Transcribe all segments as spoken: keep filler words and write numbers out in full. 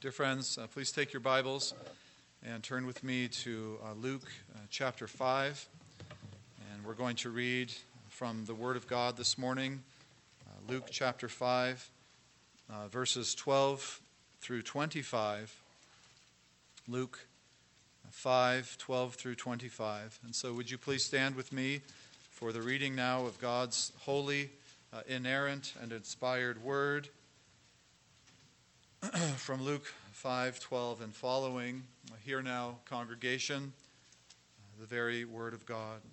Dear friends, uh, please take your Bibles and turn with me to uh, Luke uh, chapter five. And we're going to read from the Word of God this morning, uh, Luke chapter five, uh, verses twelve through twenty-five. Luke five, twelve through twenty-five. And so would you please stand with me for the reading now of God's holy, uh, inerrant, and inspired Word from Luke five, twelve and following. Hear now, congregation, the very word of God.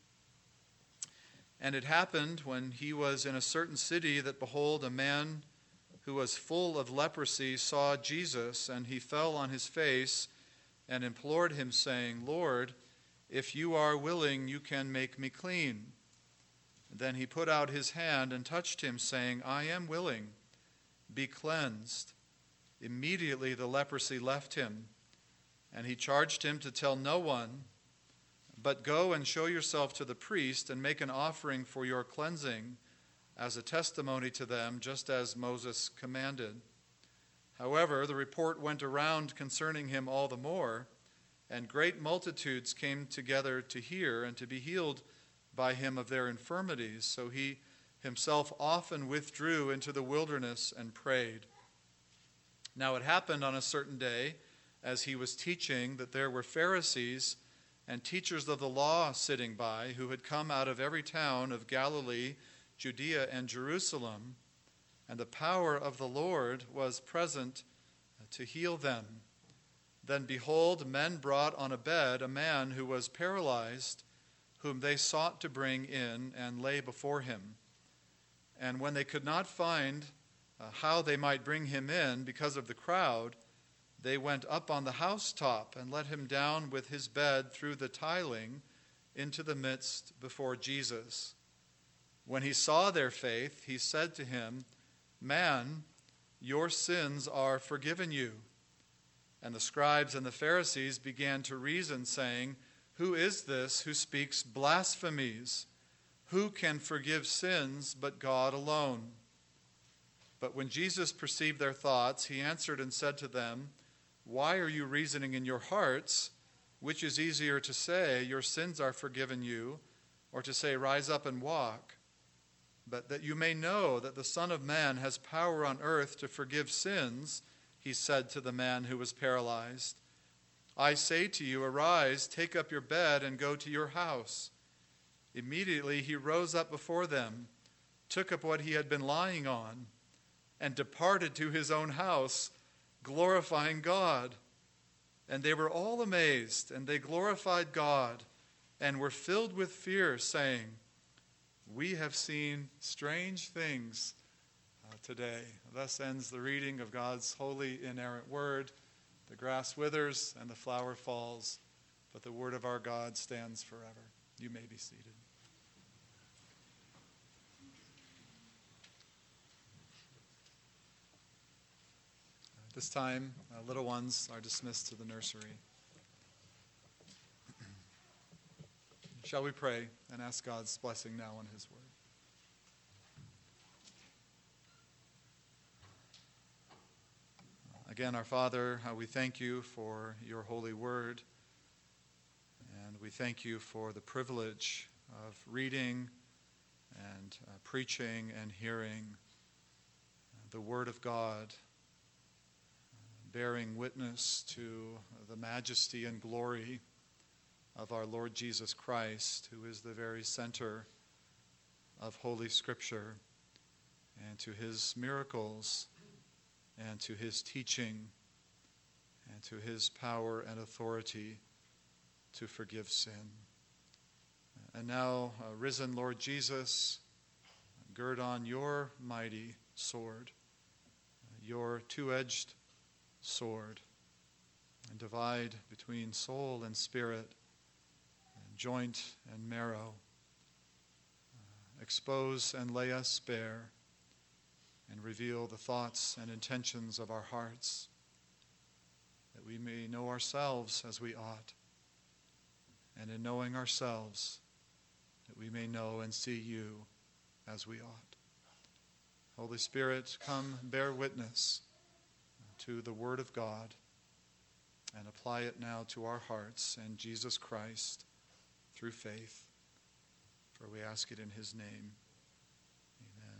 And it happened when he was in a certain city that, behold, a man who was full of leprosy saw Jesus, and he fell on his face and implored him, saying, Lord, if you are willing, you can make me clean. Then he put out his hand and touched him, saying, I am willing, be cleansed. Immediately the leprosy left him, and he charged him to tell no one, but go and show yourself to the priest and make an offering for your cleansing as a testimony to them, just as Moses commanded. However, the report went around concerning him all the more, and great multitudes came together to hear and to be healed by him of their infirmities. So he himself often withdrew into the wilderness and prayed. Now it happened on a certain day, as he was teaching, that there were Pharisees and teachers of the law sitting by, who had come out of every town of Galilee, Judea, and Jerusalem, and the power of the Lord was present to heal them. Then behold, men brought on a bed a man who was paralyzed, whom they sought to bring in and lay before him. And when they could not find Uh, how they might bring him in because of the crowd, they went up on the housetop and let him down with his bed through the tiling into the midst before Jesus. When he saw their faith, he said to him, Man, your sins are forgiven you. And the scribes and the Pharisees began to reason, saying, Who is this who speaks blasphemies? Who can forgive sins but God alone? But when Jesus perceived their thoughts, he answered and said to them, Why are you reasoning in your hearts? Which is easier to say, Your sins are forgiven you, or to say, Rise up and walk? But that you may know that the Son of Man has power on earth to forgive sins, he said to the man who was paralyzed, I say to you, arise, take up your bed, and go to your house. Immediately he rose up before them, took up what he had been lying on, and departed to his own house, glorifying God. And they were all amazed, and they glorified God, and were filled with fear, saying, We have seen strange things uh, today. Thus ends the reading of God's holy, inerrant word. The grass withers and the flower falls, but the word of our God stands forever. You may be seated. This time, uh, little ones are dismissed to the nursery. Shall we pray and ask God's blessing now on his word? Again, our Father, uh, we thank you for your holy word, and we thank you for the privilege of reading and uh, preaching and hearing the word of God, bearing witness to the majesty and glory of our Lord Jesus Christ, who is the very center of Holy Scripture, and to his miracles, and to his teaching, and to his power and authority to forgive sin. And now, uh, risen Lord Jesus, gird on your mighty sword, your two-edged sword, and divide between soul and spirit, and joint and marrow. Uh, expose and lay us bare, and reveal the thoughts and intentions of our hearts, that we may know ourselves as we ought, and in knowing ourselves, that we may know and see you as we ought. Holy Spirit, come bear witness to the Word of God and apply it now to our hearts and Jesus Christ through faith. For we ask it in his name. Amen.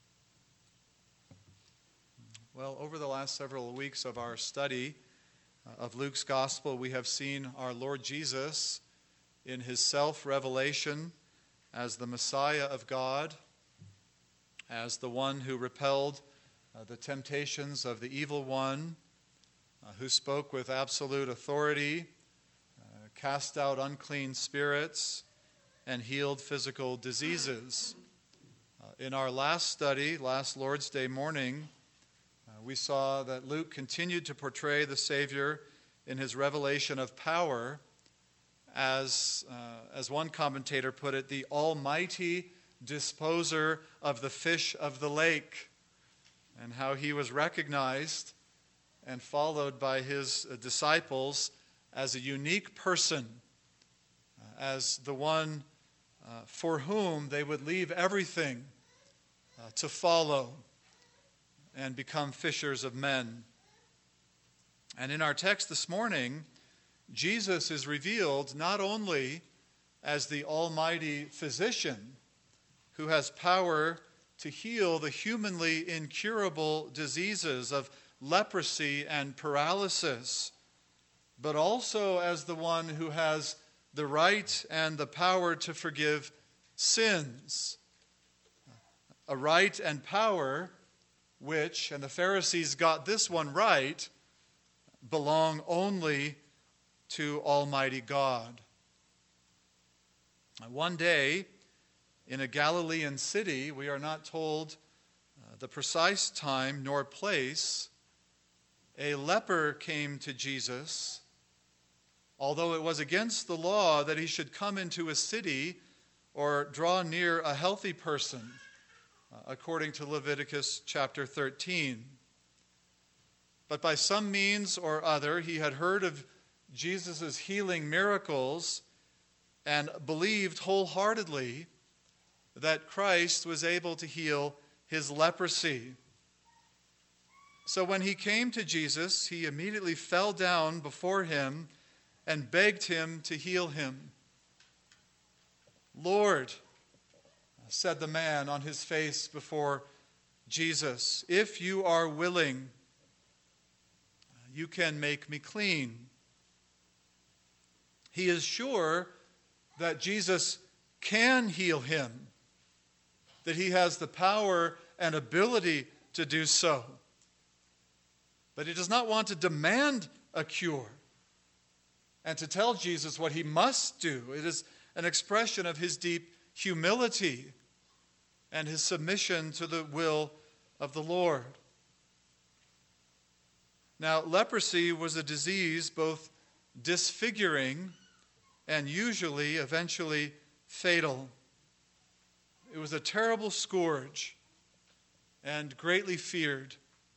Well, over the last several weeks of our study of Luke's Gospel, we have seen our Lord Jesus in his self-revelation as the Messiah of God, as the one who repelled uh, the temptations of the evil one, uh, who spoke with absolute authority, uh, cast out unclean spirits, and healed physical diseases. Uh, in our last study, last Lord's Day morning, uh, we saw that Luke continued to portray the Savior in his revelation of power as, uh, as one commentator put it, the almighty disposer of the fish of the lake, and how he was recognized and followed by his uh, disciples as a unique person, uh, as the one Uh, for whom they would leave everything uh, to follow and become fishers of men. And in our text this morning, Jesus is revealed not only as the almighty physician who has power to heal the humanly incurable diseases of leprosy and paralysis, but also as the one who has the right and the power to forgive sins. A right and power which, and the Pharisees got this one right, belong only to Almighty God. One day, in a Galilean city, we are not told uh, the precise time nor place, a leper came to Jesus, although it was against the law that he should come into a city or draw near a healthy person, uh, according to Leviticus chapter thirteen. But by some means or other, he had heard of Jesus' healing miracles and believed wholeheartedly that Christ was able to heal his leprosy. So when he came to Jesus, he immediately fell down before him and begged him to heal him. "Lord," said the man on his face before Jesus, "if you are willing, you can make me clean." He is sure that Jesus can heal him, that he has the power and ability to do so. But he does not want to demand a cure and to tell Jesus what he must do. It is an expression of his deep humility and his submission to the will of the Lord. Now, leprosy was a disease both disfiguring and usually, eventually, fatal. It was a terrible scourge and greatly feared.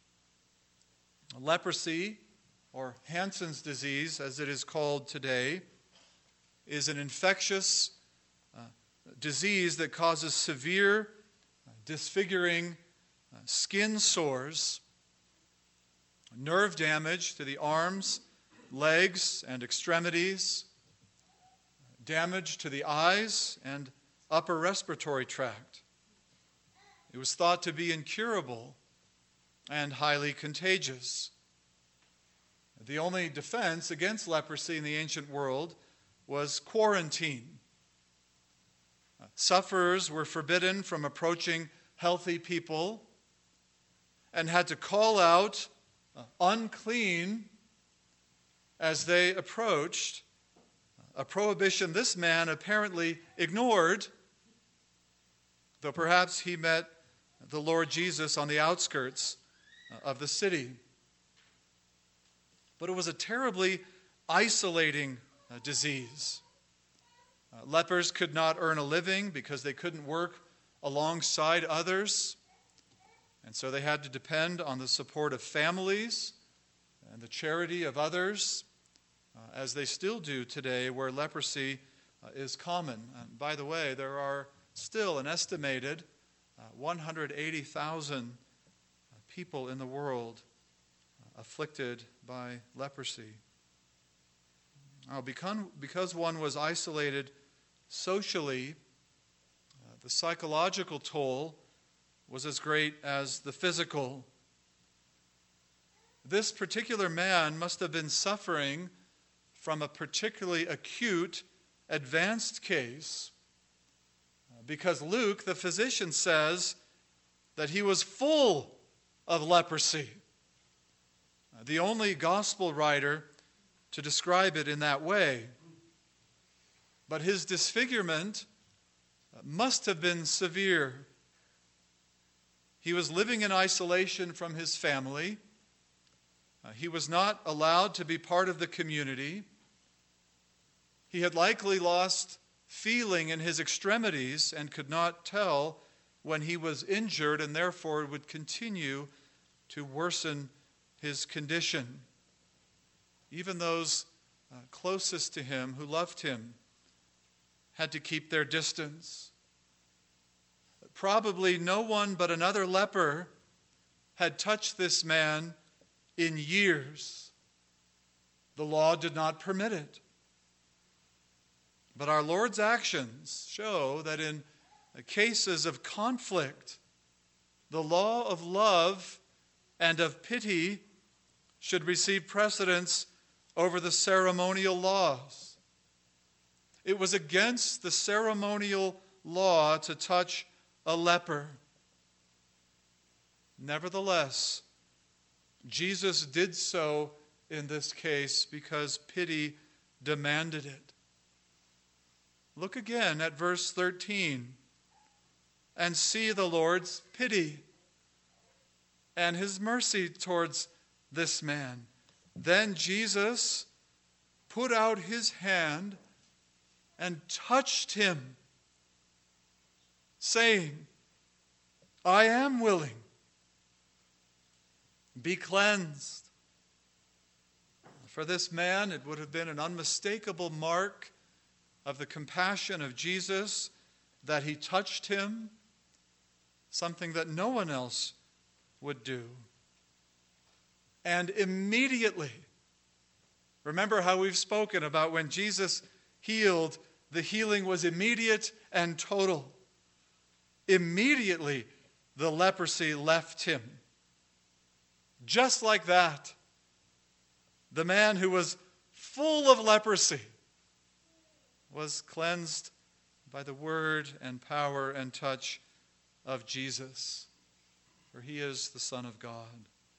Leprosy, or Hansen's disease, as it is called today, is an infectious uh, disease that causes severe, uh, disfiguring uh, skin sores, nerve damage to the arms, legs, and extremities, damage to the eyes and upper respiratory tract. It was thought to be incurable and highly contagious. The only defense against leprosy in the ancient world was quarantine. Sufferers were forbidden from approaching healthy people and had to call out uh, unclean as they approached, a prohibition this man apparently ignored, though perhaps he met the Lord Jesus on the outskirts of the city. But it was a terribly isolating uh, disease. Uh, lepers could not earn a living because they couldn't work alongside others. And so they had to depend on the support of families and the charity of others, uh, as they still do today where leprosy uh, is common. And by the way, there are still an estimated uh, one hundred eighty thousand people in the world afflicted by leprosy. Now, because one was isolated socially, uh, the psychological toll was as great as the physical. This particular man must have been suffering from a particularly acute, advanced case, because Luke, the physician, says that he was full of leprosy. The only gospel writer to describe it in that way. But his disfigurement must have been severe. He was living in isolation from his family. Uh, he was not allowed to be part of the community. He had likely lost feeling in his extremities and could not tell when he was injured, and therefore would continue to worsen his condition. Even those uh, closest to him who loved him had to keep their distance. Probably no one but another leper had touched this man in years. The law did not permit it. But our Lord's actions show that in cases of conflict, the law of love and of pity should receive precedence over the ceremonial laws. It was against the ceremonial law to touch a leper. Nevertheless, Jesus did so in this case because pity demanded it. Look again at verse thirteen and see the Lord's pity and his mercy towards this man. Then Jesus put out his hand and touched him, saying, I am willing. Be cleansed. For this man, it would have been an unmistakable mark of the compassion of Jesus that he touched him, something that no one else would do. And immediately, remember how we've spoken about when Jesus healed, the healing was immediate and total. Immediately, the leprosy left him. Just like that, the man who was full of leprosy was cleansed by the word and power and touch of Jesus, for he is the Son of God.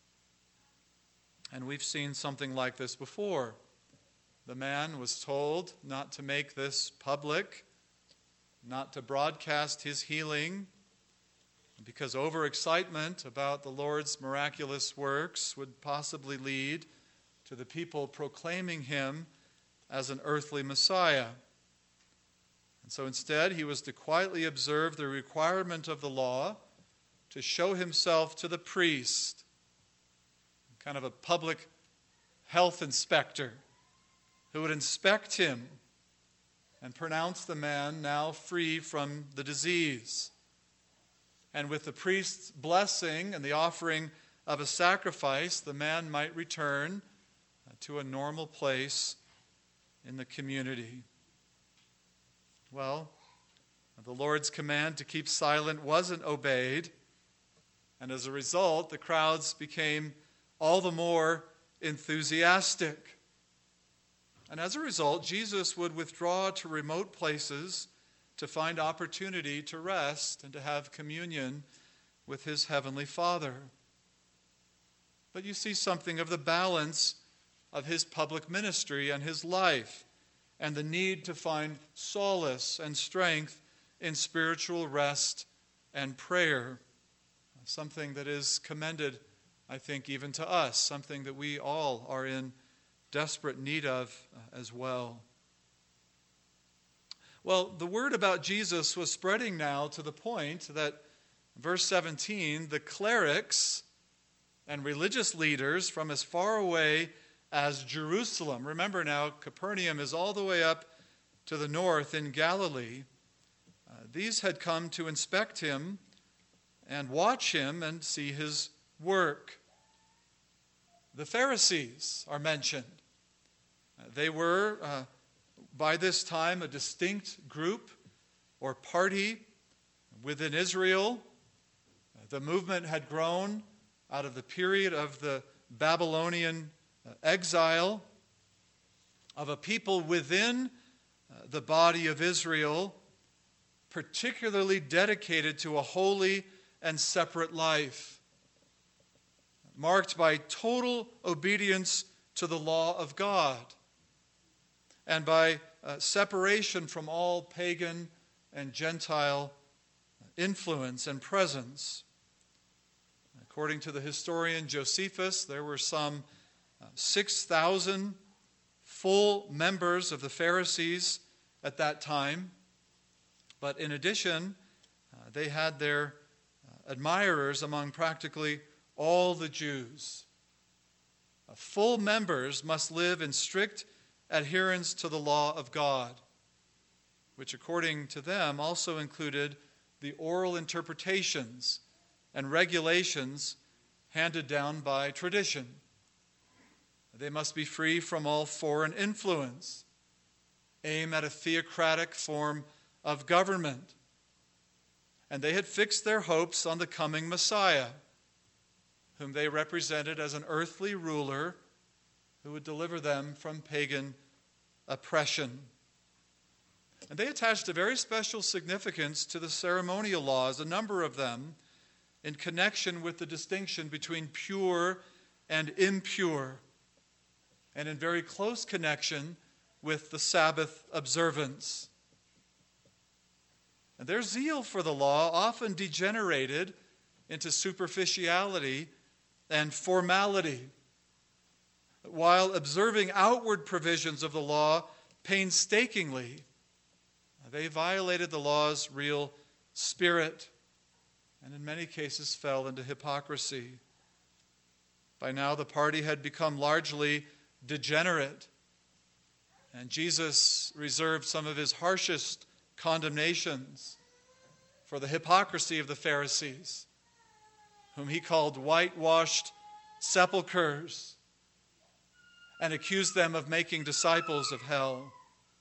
And we've seen something like this before. The man was told not to make this public, not to broadcast his healing, because overexcitement about the Lord's miraculous works would possibly lead to the people proclaiming him as an earthly Messiah. And so instead, he was to quietly observe the requirement of the law to show himself to the priest, kind of a public health inspector who would inspect him and pronounce the man now free from the disease. And with the priest's blessing and the offering of a sacrifice, the man might return to a normal place in the community. Well, the Lord's command to keep silent wasn't obeyed, and as a result, the crowds became all the more enthusiastic. And as a result, Jesus would withdraw to remote places to find opportunity to rest and to have communion with his heavenly Father. But you see something of the balance of his public ministry and his life, and the need to find solace and strength in spiritual rest and prayer. Something that is commended, I think, even to us, something that we all are in desperate need of as well. Well, the word about Jesus was spreading now to the point that, verse seventeen, the clerics and religious leaders from as far away as Jerusalem, remember now, Capernaum is all the way up to the north in Galilee, uh, these had come to inspect him and watch him and see his work. the Pharisees are mentioned. They were, uh, by this time, a distinct group or party within Israel. The movement had grown out of the period of the Babylonian exile, of a people within the body of Israel, particularly dedicated to a holy and separate life, marked by total obedience to the law of God and by uh, separation from all pagan and Gentile influence and presence. According to the historian Josephus, there were some uh, six thousand full members of the Pharisees at that time. But in addition, uh, they had their uh, admirers among practically all the Jews. Uh, full members must live in strict adherence to the law of God, which according to them also included the oral interpretations and regulations handed down by tradition. They must be free from all foreign influence, aim at a theocratic form of government. And they had fixed their hopes on the coming Messiah, whom they represented as an earthly ruler who would deliver them from pagan oppression. And they attached a very special significance to the ceremonial laws, a number of them, in connection with the distinction between pure and impure, and in very close connection with the Sabbath observance. And their zeal for the law often degenerated into superficiality and formality, while observing outward provisions of the law painstakingly. They violated the law's real spirit, and in many cases fell into hypocrisy. By now the party had become largely degenerate, and Jesus reserved some of his harshest condemnations for the hypocrisy of the Pharisees, whom he called whitewashed sepulchres, and accused them of making disciples of hell.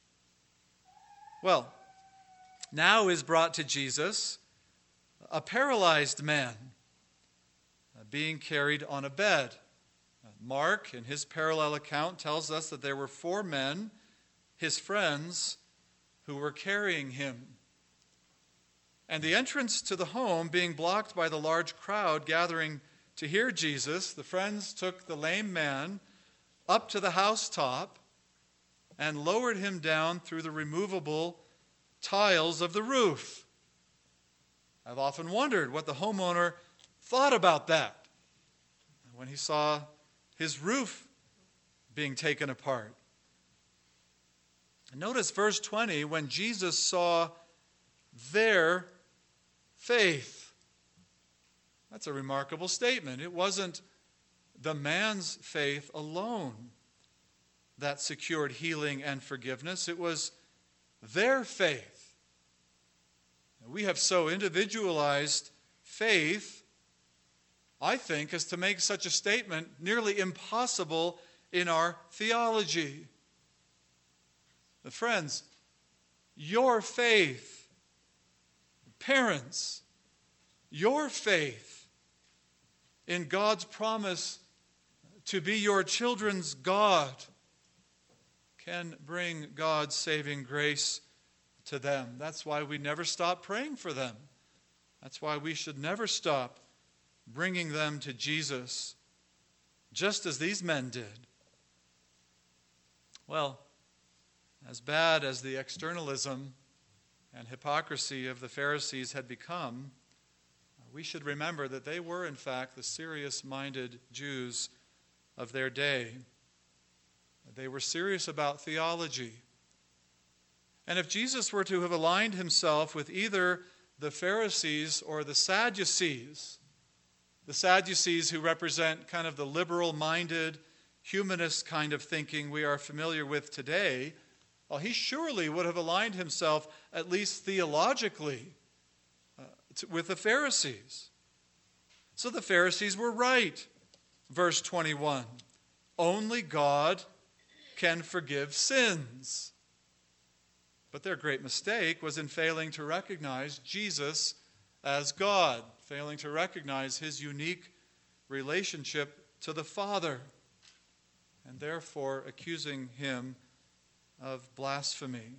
Well, now is brought to Jesus a paralyzed man being carried on a bed. Mark, in his parallel account, tells us that there were four men, his friends, who were carrying him. And the entrance to the home being blocked by the large crowd gathering to hear Jesus, the friends took the lame man up to the housetop and lowered him down through the removable tiles of the roof. I've often wondered what the homeowner thought about that when he saw his roof being taken apart. Notice verse twenty, when Jesus saw their faith. That's a remarkable statement. It wasn't the man's faith alone that secured healing and forgiveness. It was their faith. We have so individualized faith, I think, as to make such a statement nearly impossible in our theology. But friends, your faith, parents, your faith in God's promise to be your children's God can bring God's saving grace to them. That's why we never stop praying for them. That's why we should never stop bringing them to Jesus, just as these men did. Well, as bad as the externalism and hypocrisy of the Pharisees had become, we should remember that they were, in fact, the serious-minded Jews of their day. They were serious about theology. And if Jesus were to have aligned himself with either the Pharisees or the Sadducees, the Sadducees who represent kind of the liberal-minded, humanist kind of thinking we are familiar with today, well, he surely would have aligned himself, at least theologically, uh, to, with the Pharisees. So the Pharisees were right, verse twenty-one. only God can forgive sins. But their great mistake was in failing to recognize Jesus as God, failing to recognize his unique relationship to the Father, and therefore accusing him of blasphemy.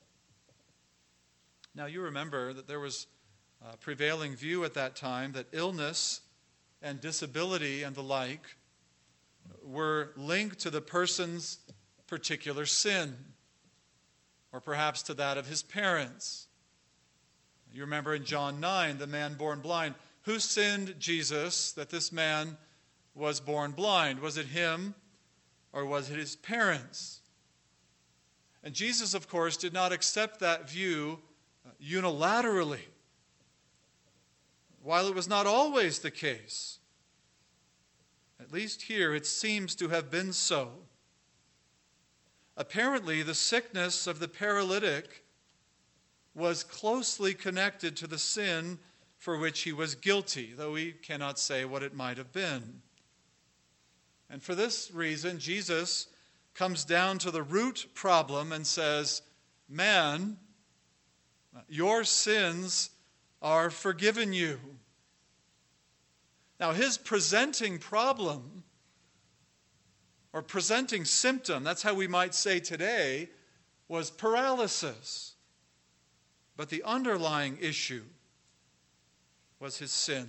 Now, you remember that there was a prevailing view at that time that illness and disability and the like were linked to the person's particular sin, or perhaps to that of his parents. You remember in John nine, the man born blind. Who sinned Jesus that this man was born blind? Was it him or was it his parents? And Jesus, of course, did not accept that view unilaterally, while it was not always the case. At least here it seems to have been so. Apparently, the sickness of the paralytic was closely connected to the sin for which he was guilty, though we cannot say what it might have been. And for this reason, Jesus comes down to the root problem and says, "Man, your sins are forgiven you." Now, his presenting problem, or presenting symptom, that's how we might say today, was paralysis. But the underlying issue was his sin.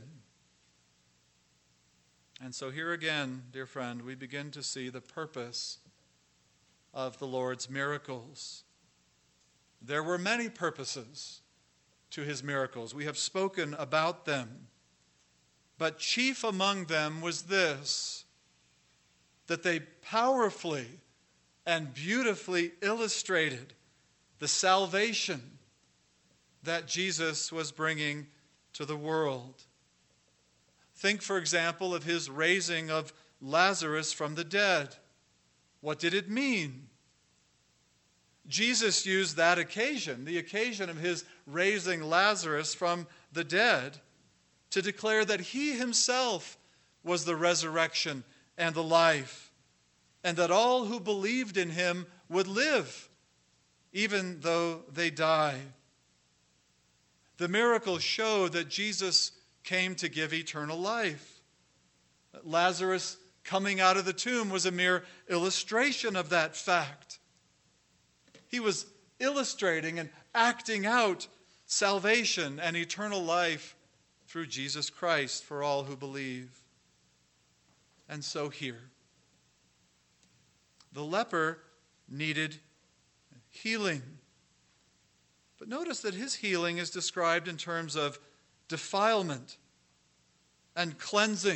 And so here again, dear friend, we begin to see the purpose of the Lord's miracles. There were many purposes to his miracles. We have spoken about them. But chief among them was this, that they powerfully and beautifully illustrated the salvation that Jesus was bringing to the world. Think, for example, of his raising of Lazarus from the dead. What did it mean? Jesus used that occasion, the occasion of his raising Lazarus from the dead, to declare that he himself was the resurrection and the life, and that all who believed in him would live, even though they die. The miracle showed that Jesus came to give eternal life. Lazarus coming out of the tomb was a mere illustration of that fact. He was illustrating and acting out salvation and eternal life through Jesus Christ for all who believe. And so here, the leper needed healing. But notice that his healing is described in terms of defilement and cleansing.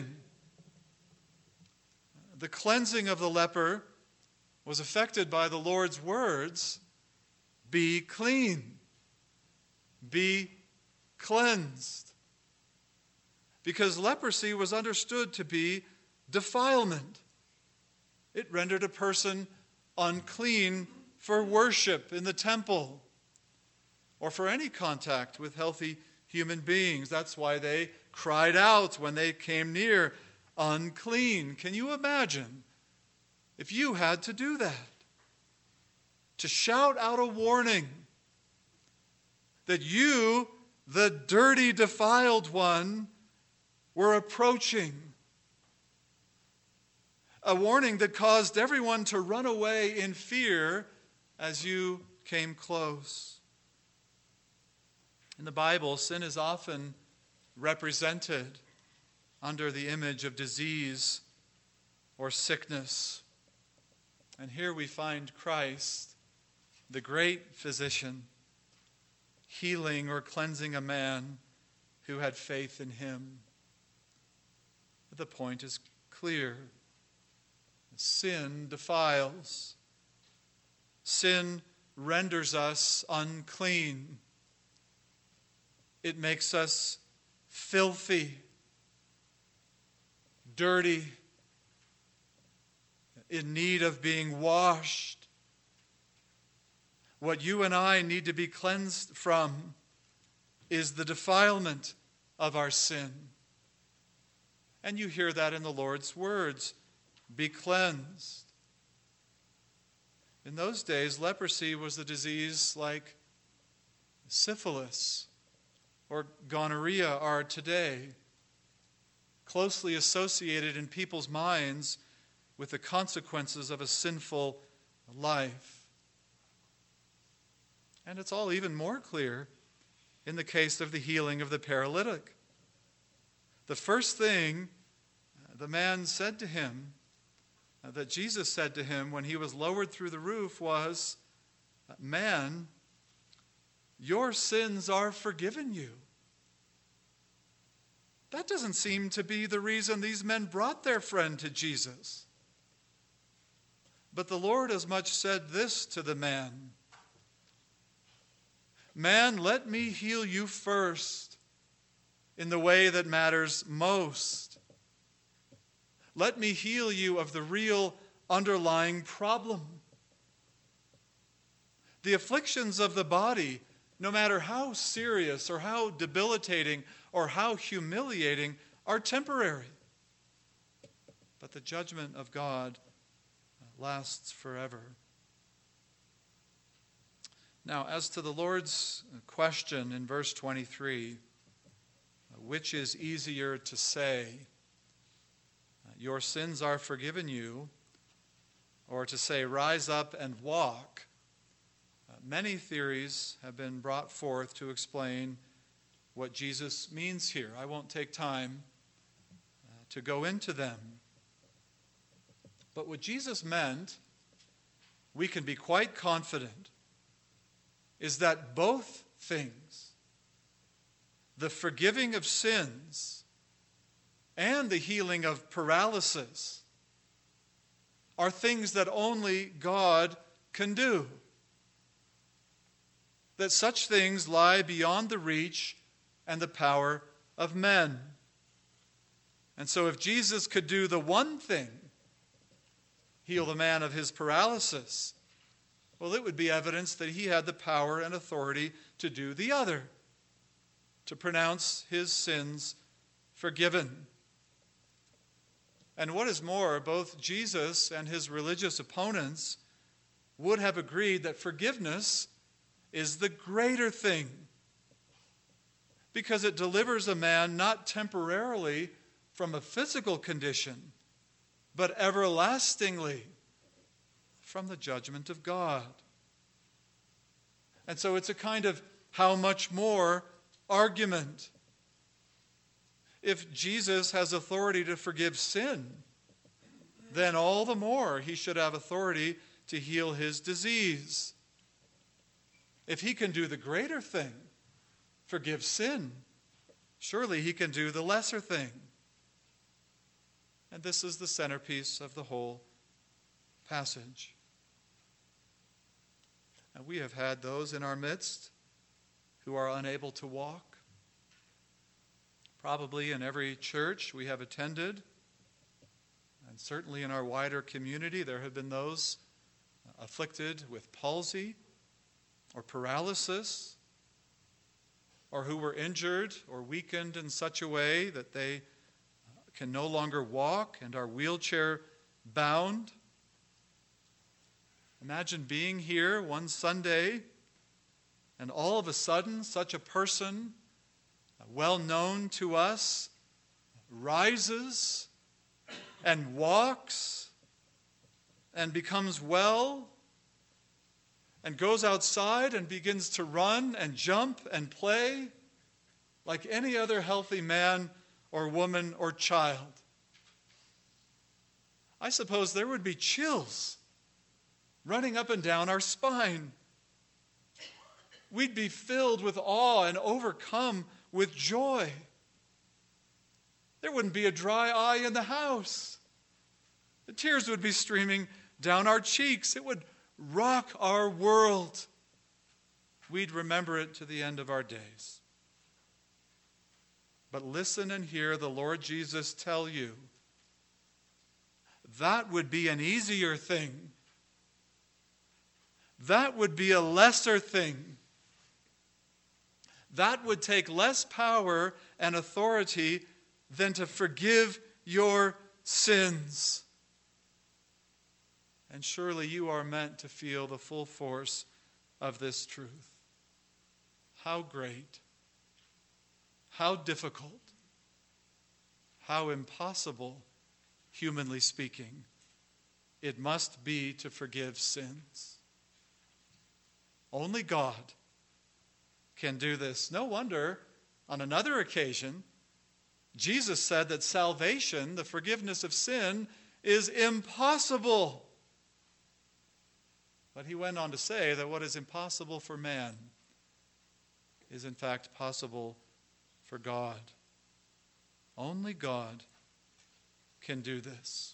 The cleansing of the leper was affected by the Lord's words, "Be clean, be cleansed." Because leprosy was understood to be defilement. It rendered a person unclean for worship in the temple or for any contact with healthy human beings. That's why they cried out when they came near, "Unclean." Can you imagine if you had to do that? To shout out a warning that you, the dirty, defiled one, were approaching. A warning that caused everyone to run away in fear as you came close. In the Bible, sin is often represented under the image of disease or sickness. And here we find Christ, the great physician, healing or cleansing a man who had faith in him. But the point is clear. Sin defiles. Sin renders us unclean. It makes us filthy, dirty, in need of being washed. What you and I need to be cleansed from is the defilement of our sin. And you hear that in the Lord's words. be cleansed. In those days, leprosy was a disease like syphilis or gonorrhea are today, closely associated in people's minds with the consequences of a sinful life. And it's all even more clear in the case of the healing of the paralytic. The first thing the man said to him, that Jesus said to him when he was lowered through the roof was, "Man, your sins are forgiven you." That doesn't seem to be the reason these men brought their friend to Jesus. But the Lord as much said this to the man, "Man, let me heal you first in the way that matters most. Let me heal you of the real underlying problem. The afflictions of the body, no matter how serious or how debilitating or how humiliating, are temporary. But the judgment of God lasts forever." Now, as to the Lord's question in verse twenty-three, which is easier to say, "Your sins are forgiven you," or to say, "Rise up and walk," many theories have been brought forth to explain what Jesus means here. I won't take time uh, to go into them. But what Jesus meant, we can be quite confident, is that both things, the forgiving of sins and the healing of paralysis, are things that only God can do. That such things lie beyond the reach and the power of men. And so if Jesus could do the one thing, heal the man of his paralysis, well, it would be evidence that he had the power and authority to do the other, to pronounce his sins forgiven. And what is more, both Jesus and his religious opponents would have agreed that forgiveness is the greater thing, because it delivers a man not temporarily from a physical condition, but everlastingly from the judgment of God. And so it's a kind of how much more argument. If Jesus has authority to forgive sin, then all the more he should have authority to heal his disease. If he can do the greater thing, forgive sin, surely he can do the lesser thing. And this is the centerpiece of the whole passage. And we have had those in our midst who are unable to walk. Probably in every church we have attended, and certainly in our wider community, there have been those afflicted with palsy or paralysis, or who were injured or weakened in such a way that they can no longer walk and are wheelchair bound. Imagine being here one Sunday and all of a sudden such a person, well known to us, rises and walks and becomes well and goes outside and begins to run and jump and play like any other healthy man or woman or child. I suppose there would be chills running up and down our spine. We'd be filled with awe and overcome with joy. There wouldn't be a dry eye in the house. The tears would be streaming down our cheeks. It would rock our world. We'd remember it to the end of our days. But listen and hear the Lord Jesus tell you, that would be an easier thing. That would be a lesser thing. That would take less power and authority than to forgive your sins. And surely you are meant to feel the full force of this truth. How great, how difficult, how impossible, humanly speaking, it must be to forgive sins. Only God can do this. No wonder, on another occasion, Jesus said that salvation, the forgiveness of sin, is impossible. But he went on to say that what is impossible for man is in fact possible for God. Only God can do this.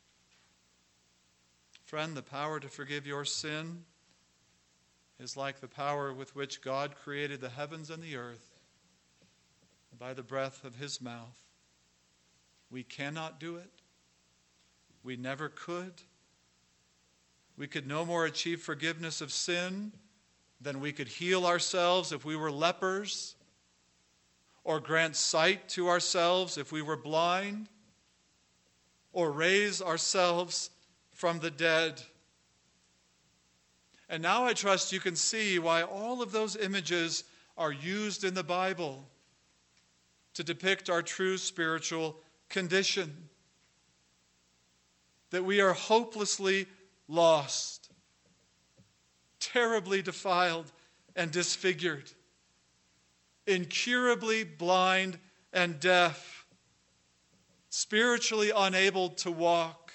Friend, the power to forgive your sin is like the power with which God created the heavens and the earth by the breath of his mouth. We cannot do it. We never could. We could no more achieve forgiveness of sin than we could heal ourselves if we were lepers, or grant sight to ourselves if we were blind, or raise ourselves from the dead. And now I trust you can see why all of those images are used in the Bible to depict our true spiritual condition. That we are hopelessly lost, terribly defiled and disfigured, incurably blind and deaf, spiritually unable to walk,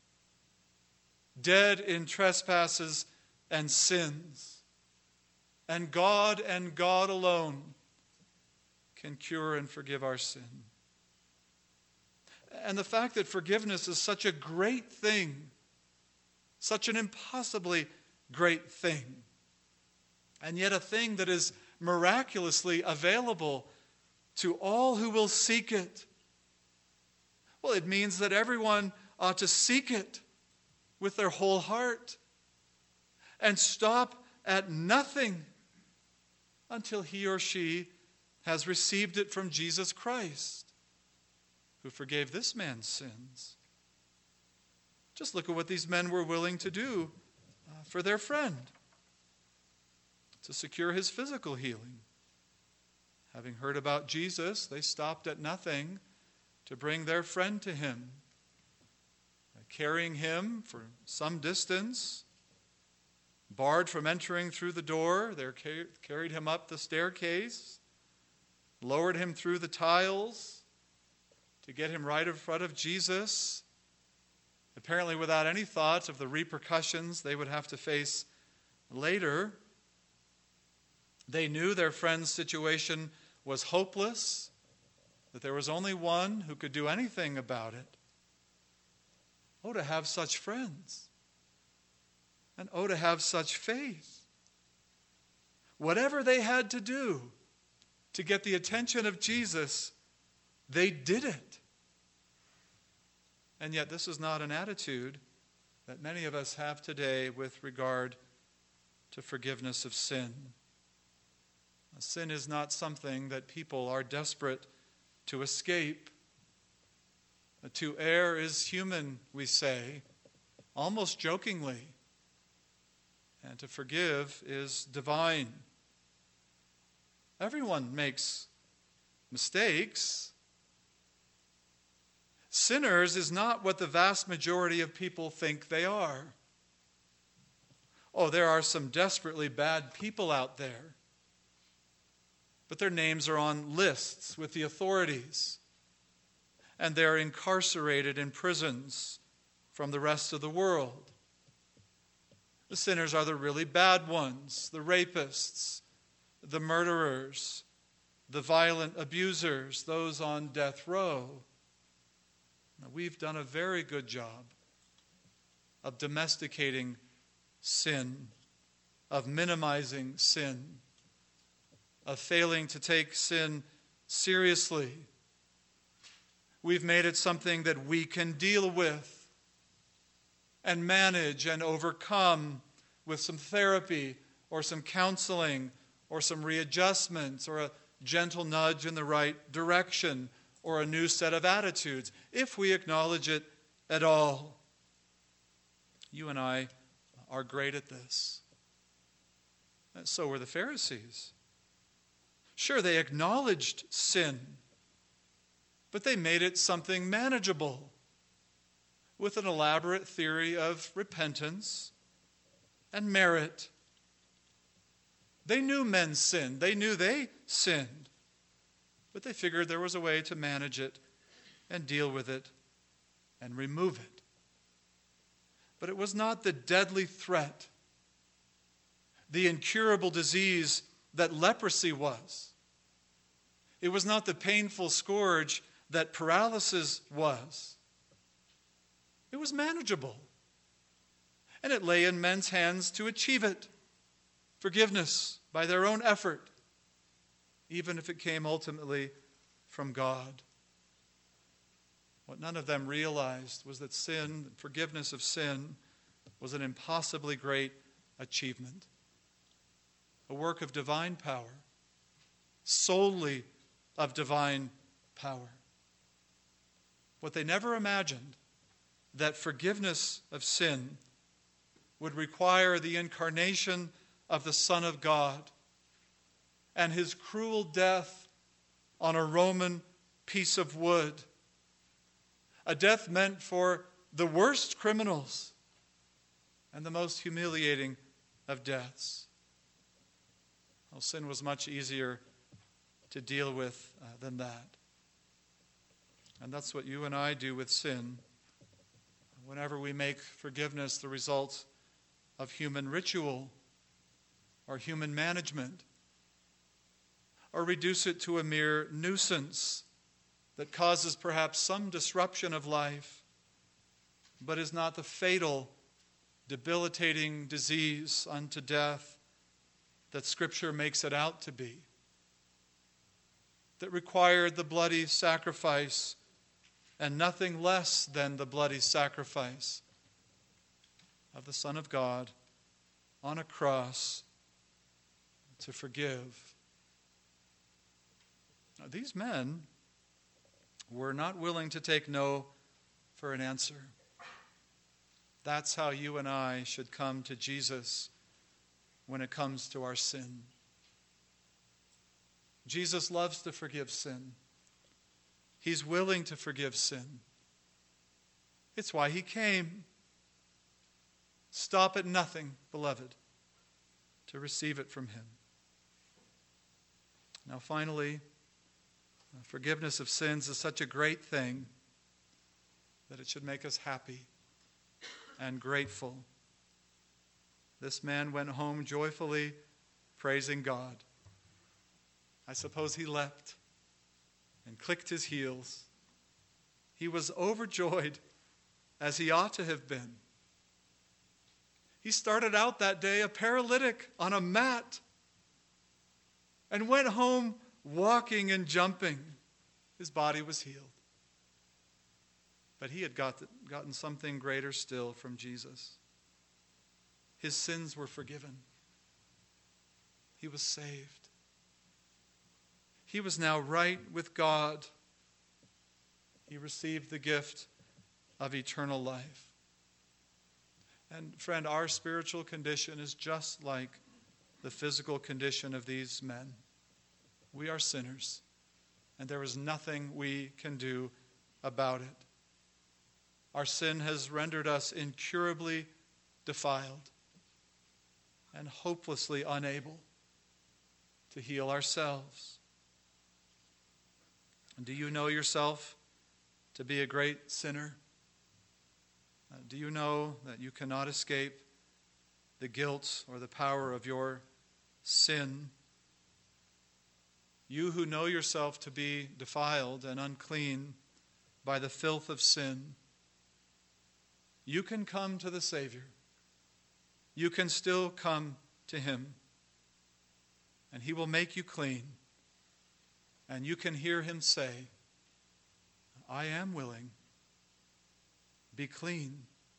dead in trespasses and sins. And God and God alone can cure and forgive our sin. And the fact that forgiveness is such a great thing, such an impossibly great thing, and yet a thing that is miraculously available to all who will seek it. Well, it means that everyone ought to seek it with their whole heart and stop at nothing until he or she has received it from Jesus Christ, who forgave this man's sins. Just look at what these men were willing to do uh, for their friend to secure his physical healing. Having heard about Jesus, they stopped at nothing to bring their friend to him, carrying him for some distance, barred from entering through the door. They car- carried him up the staircase, lowered him through the tiles to get him right in front of Jesus, apparently without any thought of the repercussions they would have to face later. They knew their friend's situation was hopeless, that there was only one who could do anything about it. Oh, to have such friends. And oh, to have such faith. Whatever they had to do to get the attention of Jesus, they did it. And yet this is not an attitude that many of us have today with regard to forgiveness of sin. Sin is not something that people are desperate to escape. To err is human, we say, almost jokingly. And to forgive is divine. Everyone makes mistakes. Sinners is not what the vast majority of people think they are. Oh, there are some desperately bad people out there, but their names are on lists with the authorities, and they're incarcerated in prisons from the rest of the world. The sinners are the really bad ones, the rapists, the murderers, the violent abusers, those on death row. Now, we've done a very good job of domesticating sin, of minimizing sin, of failing to take sin seriously. We've made it something that we can deal with and manage and overcome with some therapy or some counseling or some readjustments or a gentle nudge in the right direction or a new set of attitudes, if we acknowledge it at all. You and I are great at this. And so were the Pharisees. Sure, they acknowledged sin, but they made it something manageable with an elaborate theory of repentance and merit. They knew men sinned. They knew they sinned. But they figured there was a way to manage it and deal with it and remove it. But it was not the deadly threat, the incurable disease that leprosy was. It was not the painful scourge that paralysis was. It was manageable. And it lay in men's hands to achieve it. Forgiveness by their own effort, even if it came ultimately from God. What none of them realized was that sin, forgiveness of sin, was an impossibly great achievement. A work of divine power, solely of divine power. What they never imagined, that forgiveness of sin would require the incarnation of the Son of God and his cruel death on a Roman piece of wood. A death meant for the worst criminals and the most humiliating of deaths. Well, sin was much easier to deal with uh, than that. And that's what you and I do with sin. Whenever we make forgiveness the result of human ritual or human management, or reduce it to a mere nuisance that causes perhaps some disruption of life, but is not the fatal, debilitating disease unto death that Scripture makes it out to be, that required the bloody sacrifice and nothing less than the bloody sacrifice of the Son of God on a cross to forgive. Now, these men were not willing to take no for an answer. That's how you and I should come to Jesus when it comes to our sin. Jesus loves to forgive sin. He's willing to forgive sin. It's why he came. Stop at nothing, beloved, to receive it from him. Now, finally, forgiveness of sins is such a great thing that it should make us happy and grateful. This man went home joyfully praising God. I suppose he leapt and clicked his heels. He was overjoyed, as he ought to have been. He started out that day a paralytic on a mat and went home walking and jumping. His body was healed. But he had got, gotten something greater still from Jesus. His sins were forgiven. He was saved. He was now right with God. He received the gift of eternal life. And friend, our spiritual condition is just like the physical condition of these men. We are sinners, and there is nothing we can do about it. Our sin has rendered us incurably defiled and hopelessly unable to heal ourselves. Do you know yourself to be a great sinner? Uh, do you know that you cannot escape the guilt or the power of your sin? You who know yourself to be defiled and unclean by the filth of sin, you can come to the Savior. You can still come to him, and he will make you clean. And you can hear him say, I am willing. Be clean.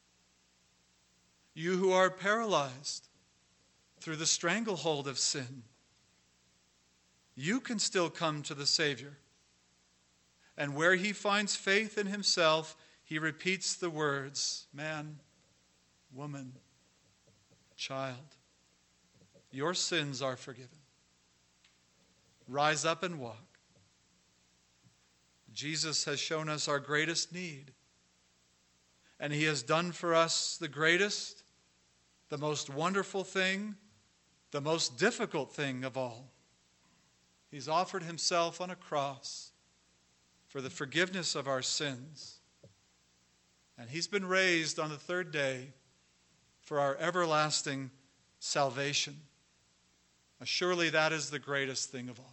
You who are paralyzed through the stranglehold of sin, you can still come to the Savior. And where he finds faith in himself, he repeats the words, man, woman, child, your sins are forgiven. Rise up and walk. Jesus has shown us our greatest need, and he has done for us the greatest, the most wonderful thing, the most difficult thing of all. He's offered himself on a cross for the forgiveness of our sins, and he's been raised on the third day for our everlasting salvation. Surely that is the greatest thing of all.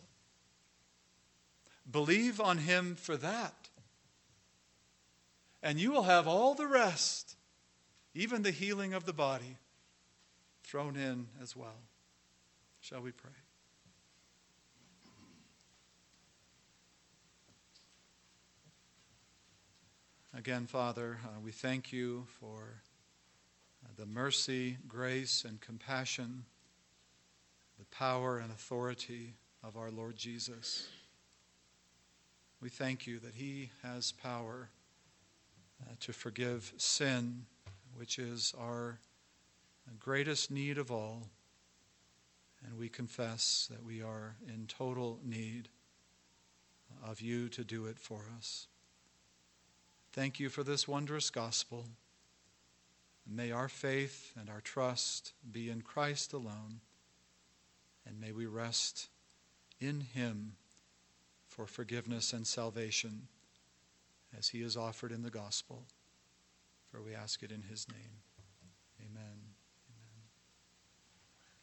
Believe on him for that, and you will have all the rest, even the healing of the body, thrown in as well. Shall we pray? Again, Father, uh, we thank you for uh, the mercy, grace, and compassion, the power and authority of our Lord Jesus. We thank you that he has power uh, to forgive sin, which is our greatest need of all. And we confess that we are in total need of you to do it for us. Thank you for this wondrous gospel. May our faith and our trust be in Christ alone, and may we rest in him for forgiveness and salvation as he is offered in the gospel. For we ask it in his name. Amen.